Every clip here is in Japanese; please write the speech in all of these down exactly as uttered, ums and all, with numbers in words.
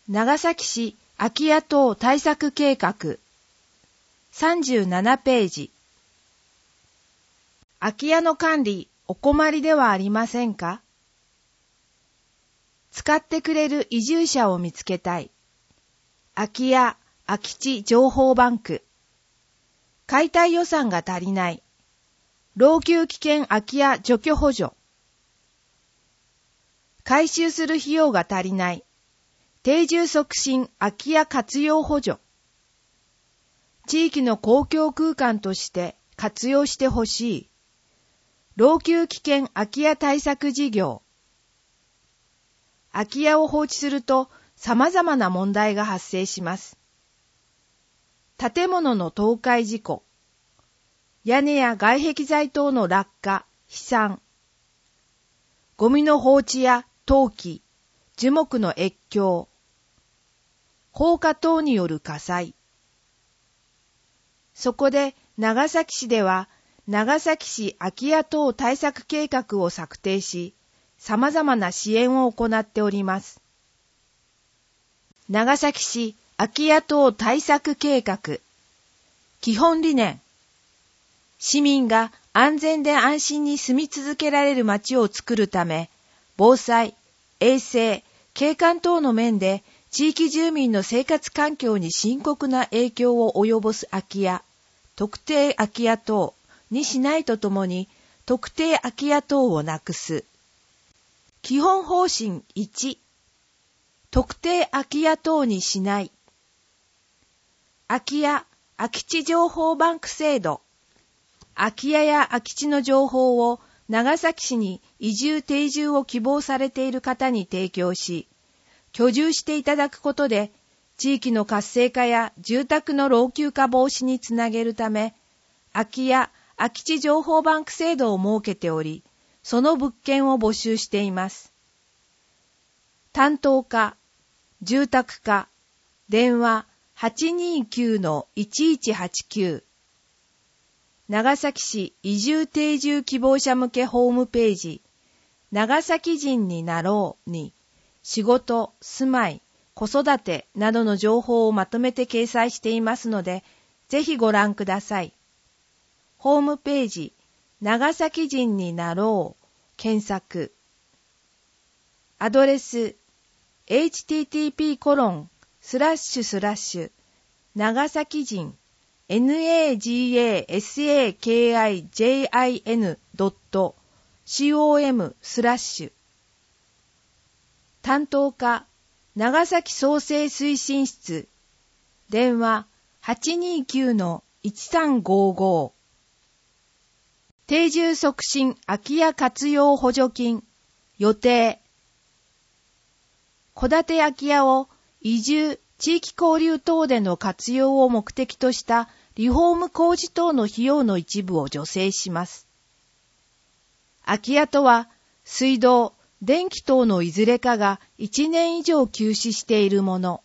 長崎市空き家等対策計画さんじゅうななページ。空き家の管理お困りではありませんか？使ってくれる移住者を見つけたい。空き家空き地情報バンク。解体予算が足りない。老朽危険空き家除去補助。改修する費用が足りない。定住促進空き家活用補助。地域の公共空間として活用してほしい。老朽危険空き家対策事業。空き家を放置すると様々な問題が発生します。建物の倒壊事故。屋根や外壁材等の落下、飛散。ゴミの放置や投棄、樹木の越境。放火等による火災。そこで長崎市では長崎市空き家等対策計画を策定し、様々な支援を行っております。長崎市空き家等対策計画基本理念。市民が安全で安心に住み続けられる街を作るため、防災、衛生、景観等の面で地域住民の生活環境に深刻な影響を及ぼす空き家、特定空き家等にしないとともに、特定空き家等をなくす。基本方針いち、特定空き家等にしない。空き家、空き地情報バンク制度。空き家や空き地の情報を長崎市に移住定住を希望されている方に提供し、居住していただくことで、地域の活性化や住宅の老朽化防止につなげるため、空き家、空き地情報バンク制度を設けており、その物件を募集しています。担当課、住宅課、電話 はちにーきゅうのいちいちはちきゅう。長崎市移住定住希望者向けホームページ、長崎人になろうに、仕事、住まい、子育てなどの情報をまとめて掲載していますので、ぜひご覧ください。ホームページ、長崎人になろう、検索。アドレス、エイチティーティーピーコロンスラッシュスラッシュ長崎人 ナガサキジンドットコム スラッシュ担当課長崎創生推進室電話 はちにーきゅうのいちさんごーごー 定住促進空き家活用補助金予定戸建て空き家を移住地域交流等での活用を目的としたリフォーム工事等の費用の一部を助成します。空き家とは水道、電気等のいずれかがいちねん以上休止しているもの。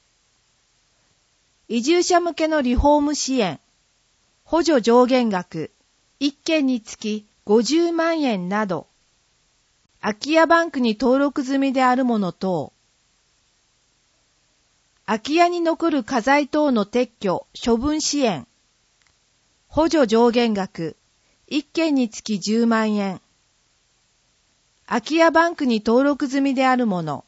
移住者向けのリフォーム支援、補助上限額、いっけんにつきごじゅうまんえんなど、空き家バンクに登録済みであるもの等、空き家に残る家財等の撤去、処分支援、補助上限額、いっけんにつきじゅうまんえん、空き家バンクに登録済みであるもの、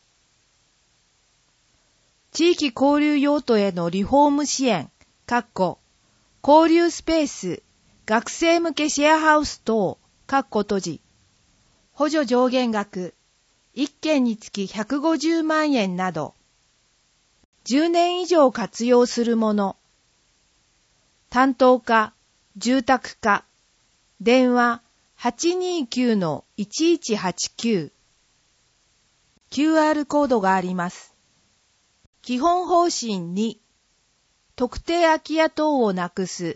地域交流用途へのリフォーム支援、かっこ交流スペース、学生向けシェアハウス等、かっこ閉じ、補助上限額、いっけんにつきひゃくごじゅうまんえんなど、じゅうねん以上活用するもの、担当課、住宅課、電話 はちにーきゅうのいちいちはちきゅう。キューアール コードがあります。基本方針に、特定空き家等をなくす。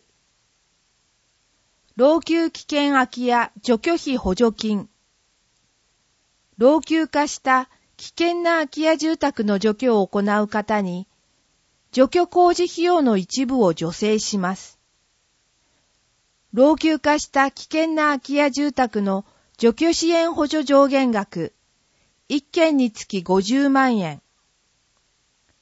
老朽危険空き家除去費補助金。老朽化した危険な空き家住宅の除去を行う方に、除去工事費用の一部を助成します。老朽化した危険な空き家住宅の除去支援補助上限額、いっけんにつきごじゅうまんえん。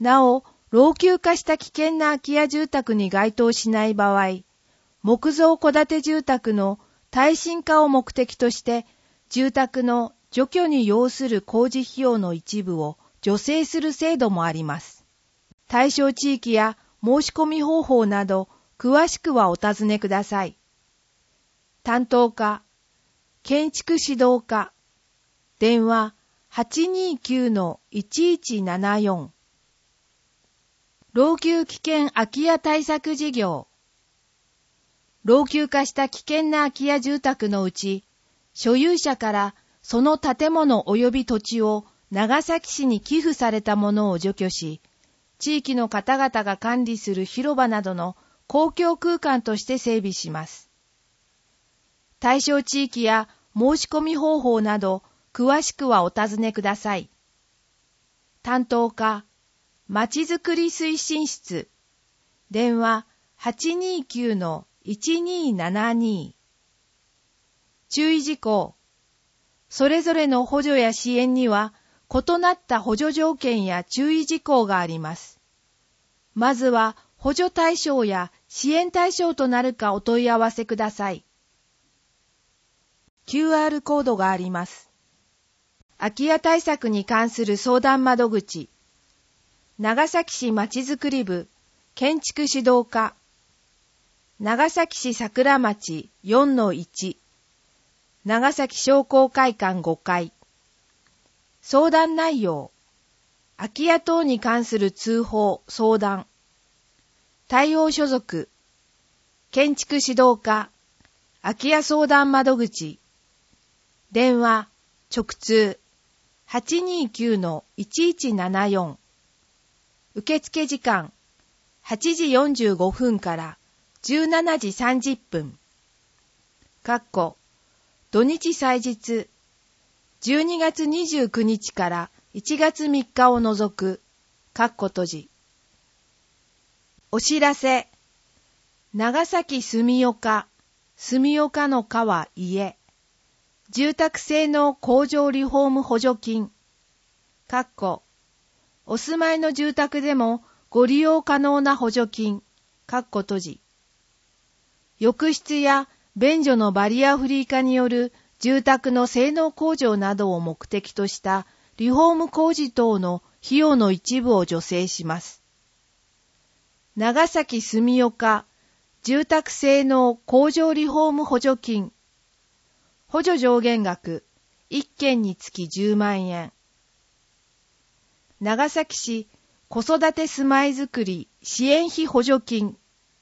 なお、老朽化した危険な空き家住宅に該当しない場合、木造戸建て住宅の耐震化を目的として、住宅の除去に要する工事費用の一部を助成する制度もあります。対象地域や申し込み方法など、詳しくはお尋ねください。担当課、建築指導課、電話 はちにきゅうのいちいちななよん。老朽危険空き家対策事業。老朽化した危険な空き家住宅のうち、所有者からその建物及び土地を長崎市に寄付されたものを除去し、地域の方々が管理する広場などの公共空間として整備します。対象地域や申し込み方法など、詳しくはお尋ねください。担当課、まちづくり推進室、電話 はちにきゅうのいちにななに。注意事項。それぞれの補助や支援には異なった補助条件や注意事項があります。まずは補助対象や支援対象となるかお問い合わせください。キューアール コードがあります。空き家対策に関する相談窓口。長崎市まちづくり部建築指導課。長崎市桜町 よんのいち。長崎商工会館ごかい。相談内容。空き家等に関する通報、相談。対応所属。建築指導課。空き家相談窓口。電話、直通。はちにきゅうのいちいちななよん。受付時間。はちじよんじゅうごふんからじゅうしちじさんじゅっぷん。かっこ土日祭日。じゅうにがつにじゅうくにちからいちがつみっかを除く。かっこ閉じ。お知らせ。長崎住岡。住岡の川家。住宅性能工場リフォーム補助金。かっこお住まいの住宅でもご利用可能な補助金。かっこ閉じ。浴室や便所のバリアフリー化による住宅の性能向上などを目的としたリフォーム工事等の費用の一部を助成します。長崎住岡住宅性能工場リフォーム補助金。補助上限額いっけんにつきじゅうまんえん。長崎市子育て住まいづくり支援費補助金。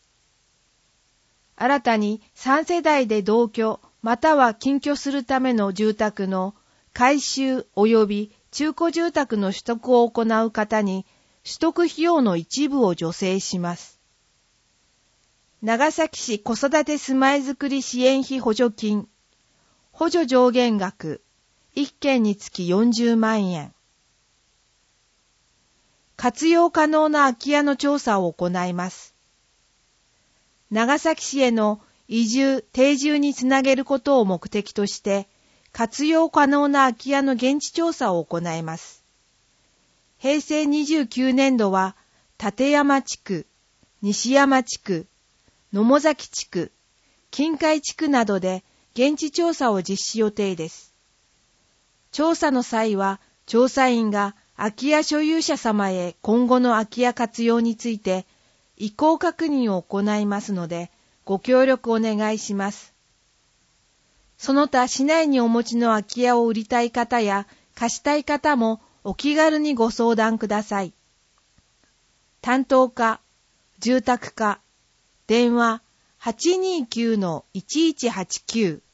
新たにさんせだいで同居または近居するための住宅の改修及び中古住宅の取得を行う方に取得費用の一部を助成します。長崎市子育て住まいづくり支援費補助金。補助上限額いっけんにつきよんじゅうまんえん。活用可能な空き家の調査を行います。長崎市への移住・定住につなげることを目的として、活用可能な空き家の現地調査を行います。へいせいにじゅうきゅうねんどは、立山地区、西山地区、野母崎地区、近海地区などで現地調査を実施予定です。調査の際は、調査員が空き家所有者様へ今後の空き家活用について意向確認を行いますので、ご協力お願いします。その他市内にお持ちの空き家を売りたい方や貸したい方もお気軽にご相談ください。担当課、住宅課、電話 はちにきゅうのいちいちはちきゅう。